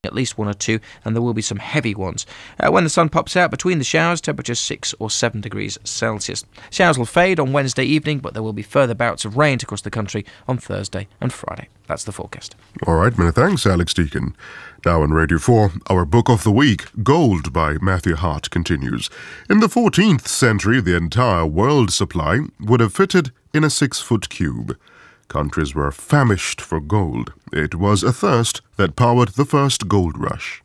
at least 1 or 2, and there will be some heavy ones. When the sun pops out between the showers, temperatures 6 or 7 degrees Celsius. Showers will fade on Wednesday evening, but there will be further bouts of rain across the country on Thursday and Friday. That's the forecast. All right, many thanks, Alex Deakin. Now on Radio 4, our book of the week, Gold by Matthew Hart, continues. In the 14th century, the entire world supply would have fitted in a 6-foot cube. Countries were famished for gold. It was a thirst that powered the first gold rush.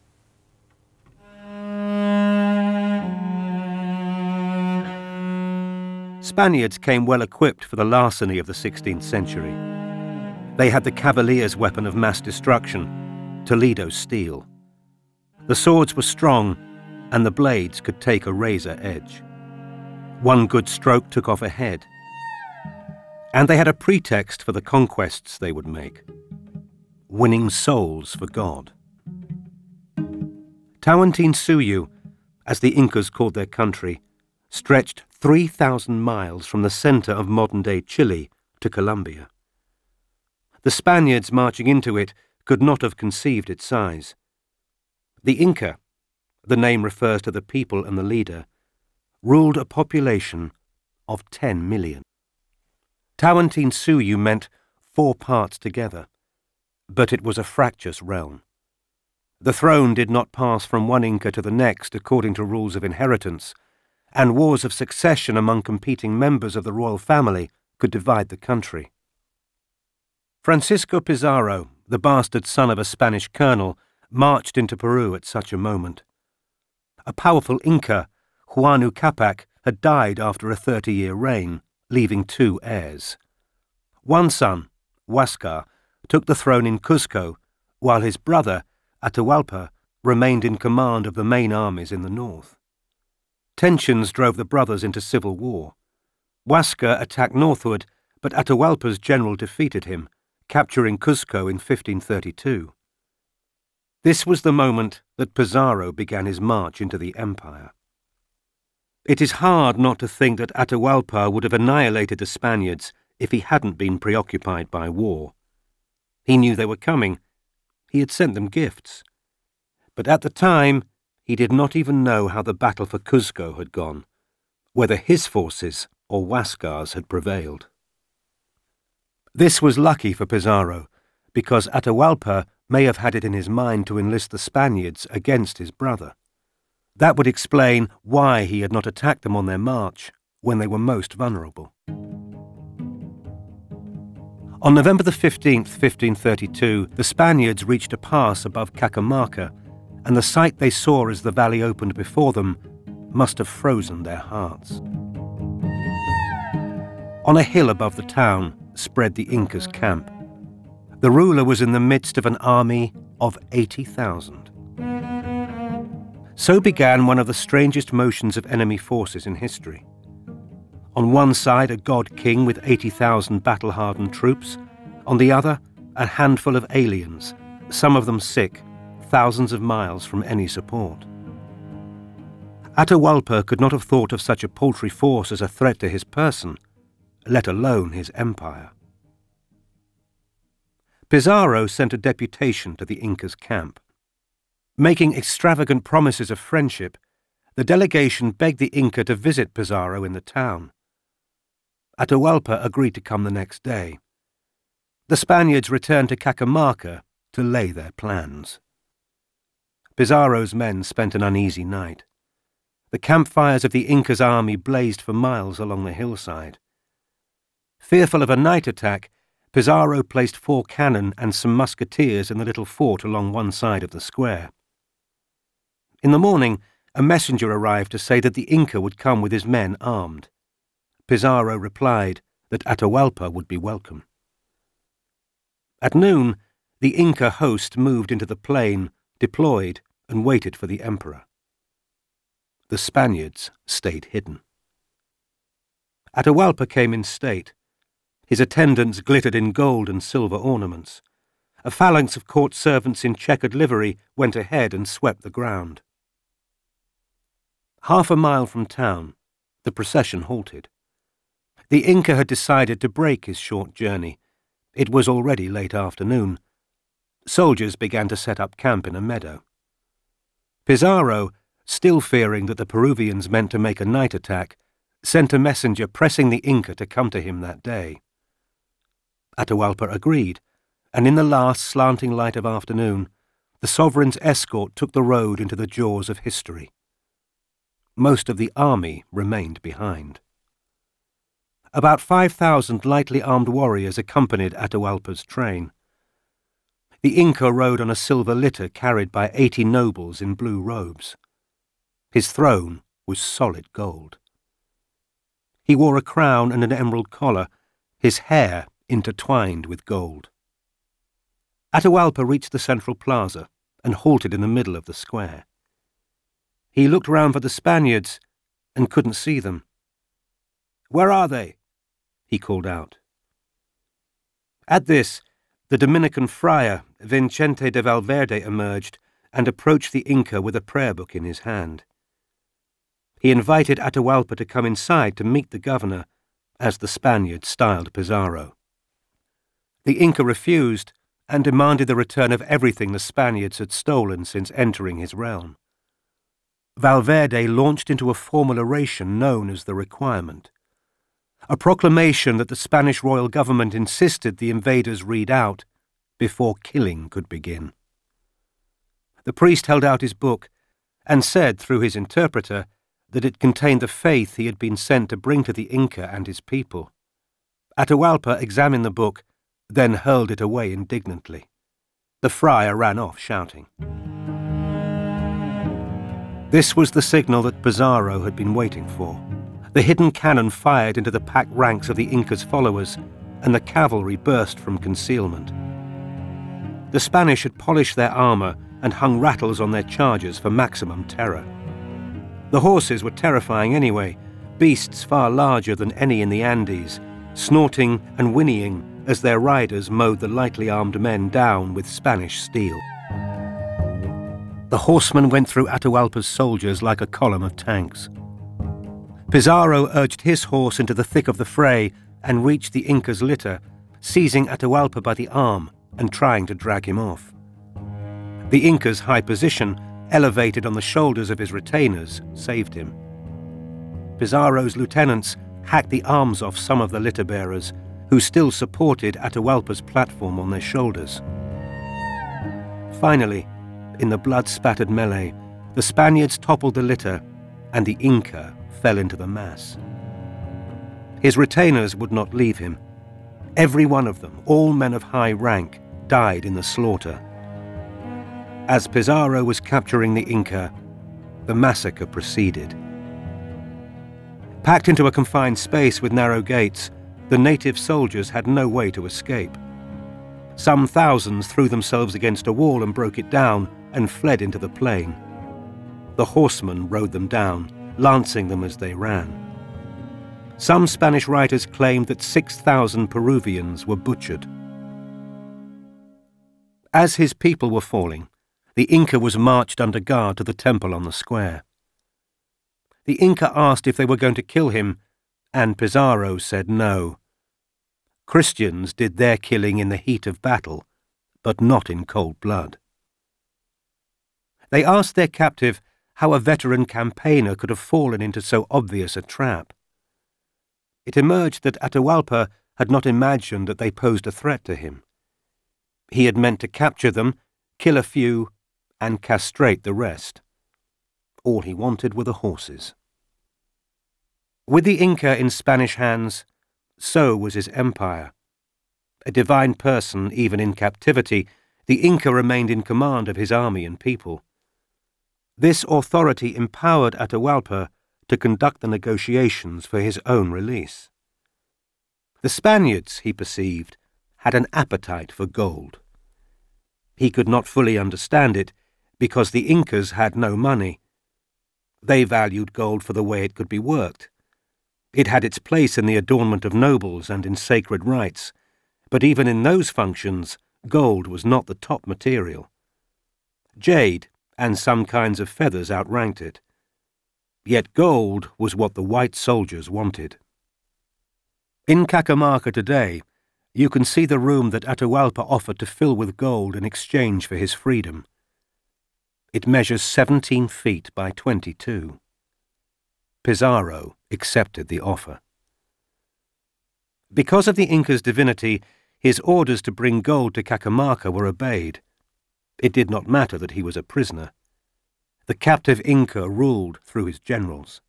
Spaniards came well equipped for the larceny of the 16th century. They had the cavalier's weapon of mass destruction, Toledo steel. The swords were strong, and the blades could take a razor edge. One good stroke took off a head. And they had a pretext for the conquests they would make: winning souls for God. Tawantinsuyu, as the Incas called their country, stretched 3,000 miles from the center of modern-day Chile to Colombia. The Spaniards marching into it could not have conceived its size. The Inca, the name refers to the people and the leader, ruled a population of 10 million. Tawantinsuyu meant 4 parts together, but it was a fractious realm. The throne did not pass from one Inca to the next according to rules of inheritance, and wars of succession among competing members of the royal family could divide the country. Francisco Pizarro, the bastard son of a Spanish colonel, marched into Peru at such a moment. A powerful Inca, Huayna Capac, had died after a 30-year reign, leaving 2 heirs. One son, Huáscar, took the throne in Cuzco, while his brother, Atahualpa, remained in command of the main armies in the north. Tensions drove the brothers into civil war. Huáscar attacked northward, but Atahualpa's general defeated him, capturing Cuzco in 1532. This was the moment that Pizarro began his march into the empire. It is hard not to think that Atahualpa would have annihilated the Spaniards if he hadn't been preoccupied by war. He knew they were coming. He had sent them gifts. But at the time, he did not even know how the battle for Cuzco had gone, whether his forces or Huáscar's had prevailed. This was lucky for Pizarro, because Atahualpa may have had it in his mind to enlist the Spaniards against his brother. That would explain why he had not attacked them on their march when they were most vulnerable. On November the 15th, 1532, the Spaniards reached a pass above Cacamarca, and the sight they saw as the valley opened before them must have frozen their hearts. On a hill above the town spread the Inca's camp. The ruler was in the midst of an army of 80,000. So began one of the strangest motions of enemy forces in history. On one side, a god king with 80,000 battle-hardened troops. On the other, a handful of aliens, some of them sick, thousands of miles from any support. Atahualpa could not have thought of such a paltry force as a threat to his person, let alone his empire. Pizarro sent a deputation to the Inca's camp. Making extravagant promises of friendship, the delegation begged the Inca to visit Pizarro in the town. Atahualpa agreed to come the next day. The Spaniards returned to Cacamarca to lay their plans. Pizarro's men spent an uneasy night. The campfires of the Inca's army blazed for miles along the hillside. Fearful of a night attack, Pizarro placed 4 cannon and some musketeers in the little fort along one side of the square. In the morning, a messenger arrived to say that the Inca would come with his men armed. Pizarro replied that Atahualpa would be welcome. At noon, the Inca host moved into the plain, deployed, and waited for the emperor. The Spaniards stayed hidden. Atahualpa came in state. His attendants glittered in gold and silver ornaments. A phalanx of court servants in checkered livery went ahead and swept the ground. Half a mile from town, the procession halted. The Inca had decided to break his short journey. It was already late afternoon. Soldiers began to set up camp in a meadow. Pizarro, still fearing that the Peruvians meant to make a night attack, sent a messenger pressing the Inca to come to him that day. Atahualpa agreed, and in the last slanting light of afternoon, the sovereign's escort took the road into the jaws of history. Most of the army remained behind. About 5,000 lightly armed warriors accompanied Atahualpa's train. The Inca rode on a silver litter carried by 80 nobles in blue robes. His throne was solid gold. He wore a crown and an emerald collar, his hair intertwined with gold. Atahualpa reached the central plaza and halted in the middle of the square. He looked round for the Spaniards and couldn't see them. "Where are they?" he called out. At this, the Dominican friar, Vicente de Valverde, emerged and approached the Inca with a prayer book in his hand. He invited Atahualpa to come inside to meet the governor, as the Spaniards styled Pizarro. The Inca refused and demanded the return of everything the Spaniards had stolen since entering his realm. Valverde launched into a formal oration known as the Requirement, a proclamation that the Spanish royal government insisted the invaders read out before killing could begin. The priest held out his book and said through his interpreter that it contained the faith he had been sent to bring to the Inca and his people. Atahualpa examined the book, then hurled it away indignantly. The friar ran off shouting. This was the signal that Pizarro had been waiting for. The hidden cannon fired into the packed ranks of the Inca's followers, and the cavalry burst from concealment. The Spanish had polished their armor and hung rattles on their chargers for maximum terror. The horses were terrifying anyway, beasts far larger than any in the Andes, snorting and whinnying as their riders mowed the lightly armed men down with Spanish steel. The horsemen went through Atahualpa's soldiers like a column of tanks. Pizarro urged his horse into the thick of the fray and reached the Inca's litter, seizing Atahualpa by the arm and trying to drag him off. The Inca's high position, elevated on the shoulders of his retainers, saved him. Pizarro's lieutenants hacked the arms off some of the litter-bearers, who still supported Atahualpa's platform on their shoulders. Finally, in the blood-spattered melee, the Spaniards toppled the litter, and the Inca fell into the mass. His retainers would not leave him. Every one of them, all men of high rank, died in the slaughter. As Pizarro was capturing the Inca, the massacre proceeded. Packed into a confined space with narrow gates, the native soldiers had no way to escape. Some thousands threw themselves against a wall and broke it down and fled into the plain. The horsemen rode them down, lancing them as they ran. Some Spanish writers claimed that 6,000 Peruvians were butchered. As his people were falling, the Inca was marched under guard to the temple on the square. The Inca asked if they were going to kill him, and Pizarro said no. Christians did their killing in the heat of battle, but not in cold blood. They asked their captive how a veteran campaigner could have fallen into so obvious a trap. It emerged that Atahualpa had not imagined that they posed a threat to him. He had meant to capture them, kill a few, and castrate the rest. All he wanted were the horses. With the Inca in Spanish hands, so was his empire. A divine person, even in captivity, the Inca remained in command of his army and people. This authority empowered Atahualpa to conduct the negotiations for his own release. The Spaniards, he perceived, had an appetite for gold. He could not fully understand it because the Incas had no money. They valued gold for the way it could be worked. It had its place in the adornment of nobles and in sacred rites, but even in those functions, gold was not the top material. Jade and some kinds of feathers outranked it. Yet gold was what the white soldiers wanted. In Cajamarca today, You can see the room that Atahualpa offered to fill with gold in exchange for his freedom. It measures 17 feet by 22. Pizarro accepted the offer. Because of the Inca's divinity, his orders to bring gold to Cajamarca were obeyed. It did not matter that he was a prisoner. The captive Inca ruled through his generals.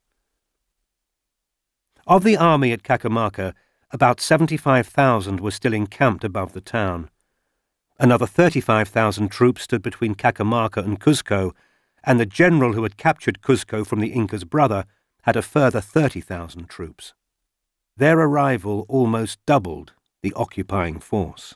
Of the army at Cajamarca, about 75,000 were still encamped above the town. Another 35,000 troops stood between Cajamarca and Cuzco, and the general who had captured Cuzco from the Inca's brother had a further 30,000 troops. Their arrival almost doubled the occupying force.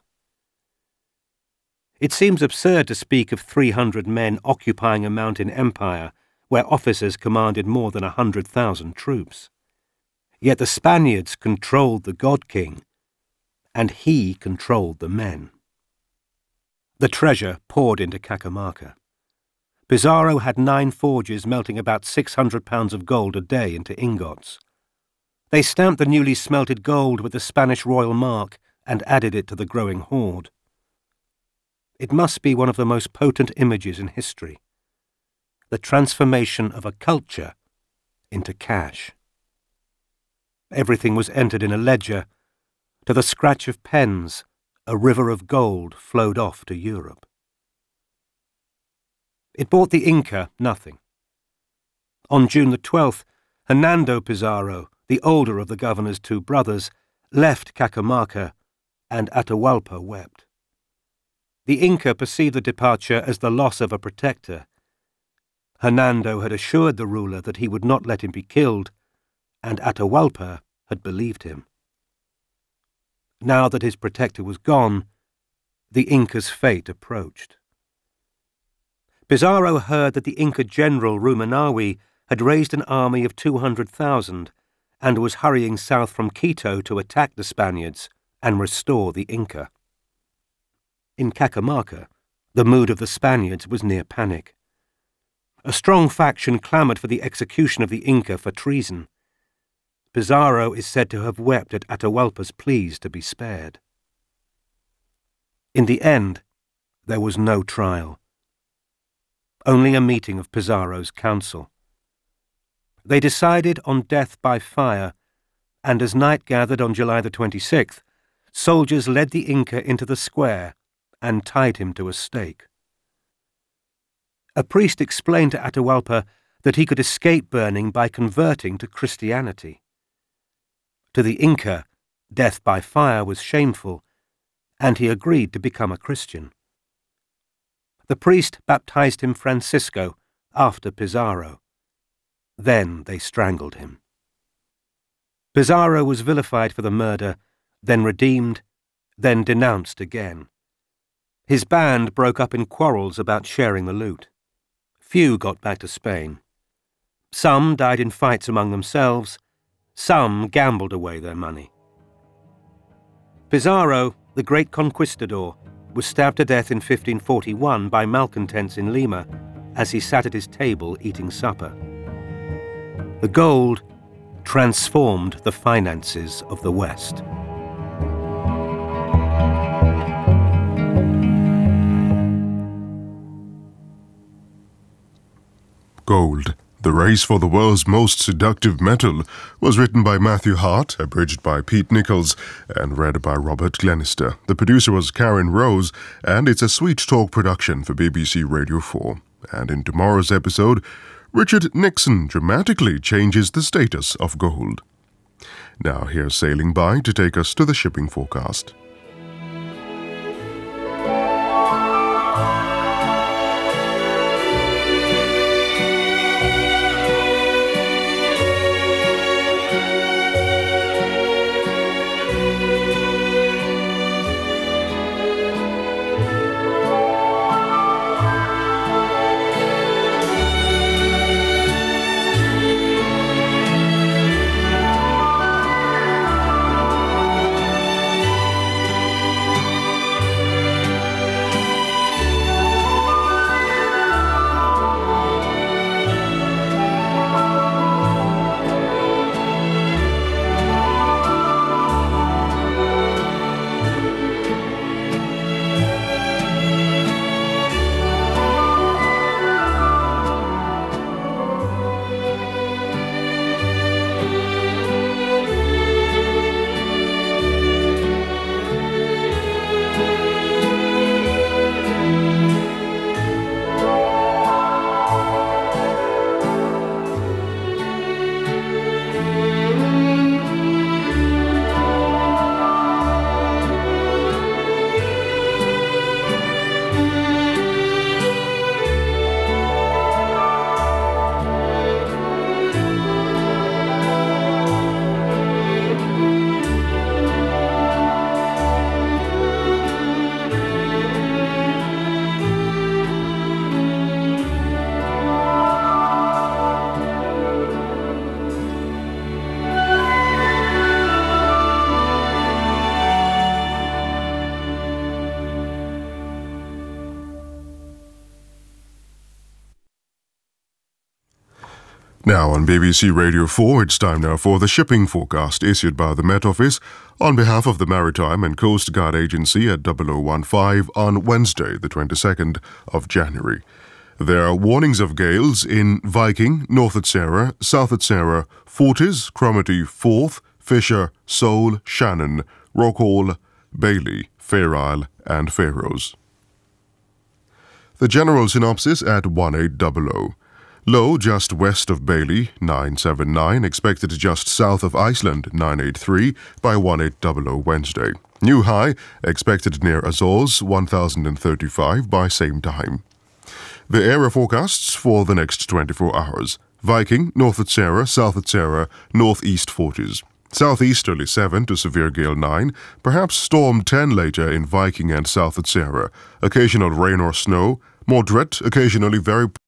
It seems absurd to speak of 300 men occupying a mountain empire where officers commanded more than 100,000 troops. Yet the Spaniards controlled the God King, and he controlled the men. The treasure poured into Cajamarca. Pizarro had 9 forges melting about 600 pounds of gold a day into ingots. They stamped the newly smelted gold with the Spanish royal mark and added it to the growing hoard. It must be one of the most potent images in history. The transformation of a culture into cash. Everything was entered in a ledger. To the scratch of pens, a river of gold flowed off to Europe. It bought the Inca nothing. On June the 12th, Hernando Pizarro, the older of the governor's 2 brothers, left Cajamarca, and Atahualpa wept. The Inca perceived the departure as the loss of a protector. Hernando had assured the ruler that he would not let him be killed, and Atahualpa had believed him. Now that his protector was gone, the Inca's fate approached. Pizarro heard that the Inca general Ruminawi had raised an army of 200,000 and was hurrying south from Quito to attack the Spaniards and restore the Inca. In Cajamarca, the mood of the Spaniards was near panic. A strong faction clamoured for the execution of the Inca for treason. Pizarro is said to have wept at Atahualpa's pleas to be spared. In the end, there was no trial. Only a meeting of Pizarro's council. They decided on death by fire, and as night gathered on July the 26th, soldiers led the Inca into the square and tied him to a stake. A priest explained to Atahualpa that he could escape burning by converting to Christianity. To the Inca, death by fire was shameful, and he agreed to become a Christian. The priest baptized him Francisco after Pizarro. Then they strangled him. Pizarro was vilified for the murder, then redeemed, then denounced again. His band broke up in quarrels about sharing the loot. Few got back to Spain. Some died in fights among themselves. Some gambled away their money. Pizarro, the great conquistador, was stabbed to death in 1541 by malcontents in Lima as he sat at his table eating supper. The gold transformed the finances of the West. Gold, The Race for the World's Most Seductive Metal, was written by Matthew Hart, abridged by Pete Nichols, and read by Robert Glenister. The producer was Karen Rose, and it's a Sweet Talk production for BBC Radio 4. And in tomorrow's episode, Richard Nixon dramatically changes the status of gold. Now here's Sailing By to take us to the shipping forecast. Now on BBC Radio 4, it's time now for the shipping forecast issued by the Met Office on behalf of the Maritime and Coast Guard Agency at 0015 on Wednesday, the 22nd of January. There are warnings of gales in Viking, North Utsera, South Utsera, Forties, Cromarty, Forth, Fisher, Seoul, Shannon, Rockhall, Bailey, Fair Isle and Faroes. The general synopsis at 1800. Low just west of Bailey, 979, expected just south of Iceland, 983, by 1800 Wednesday. New high, expected near Azores, 1035 by same time. The area forecasts for the next 24 hours. Viking, North Utsera, South Utsera, northeast Forties. Southeasterly 7 to severe gale 9, perhaps storm 10 later in Viking and South Utsera. Occasional rain or snow, moderate, occasionally very